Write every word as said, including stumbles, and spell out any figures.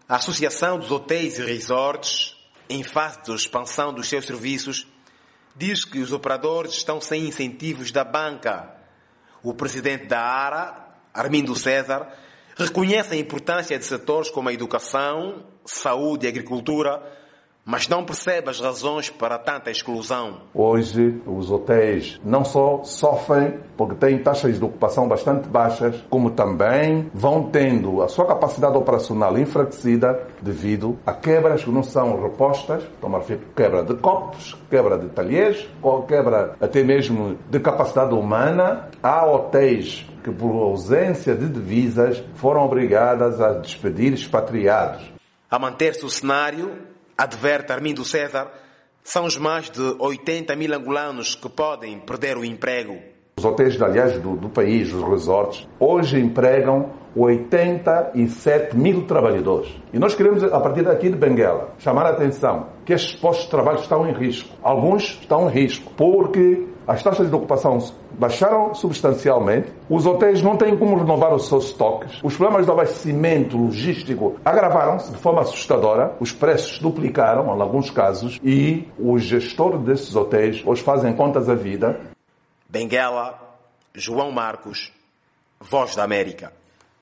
A Associação dos Hotéis e Resorts, em fase de expansão dos seus serviços, diz que os operadores estão sem incentivos da banca. O presidente da ARA, Armindo César, reconhece a importância de setores como a educação, saúde e agricultura, mas não percebe as razões para tanta exclusão. Hoje, os hotéis não só sofrem porque têm taxas de ocupação bastante baixas, como também vão tendo a sua capacidade operacional enfraquecida devido a quebras que não são repostas, estamos a referir quebra de copos, quebra de talheres, quebra até mesmo de capacidade humana. Há hotéis que, por ausência de divisas, foram obrigadas a despedir expatriados. A manter-se o cenário, adverte Armindo César, são os mais de oitenta mil angolanos que podem perder o emprego. Os hotéis, aliás, do, do país, os resorts, hoje empregam oitenta e sete mil trabalhadores. E nós queremos, a partir daqui de Benguela, chamar a atenção que estes postos de trabalho estão em risco. Alguns estão em risco porque as taxas de ocupação baixaram substancialmente, os hotéis não têm como renovar os seus estoques, os problemas de abastecimento logístico agravaram-se de forma assustadora, os preços duplicaram, em alguns casos, e os gestores desses hotéis hoje fazem contas à vida. Benguela, João Marcos, Voz da América.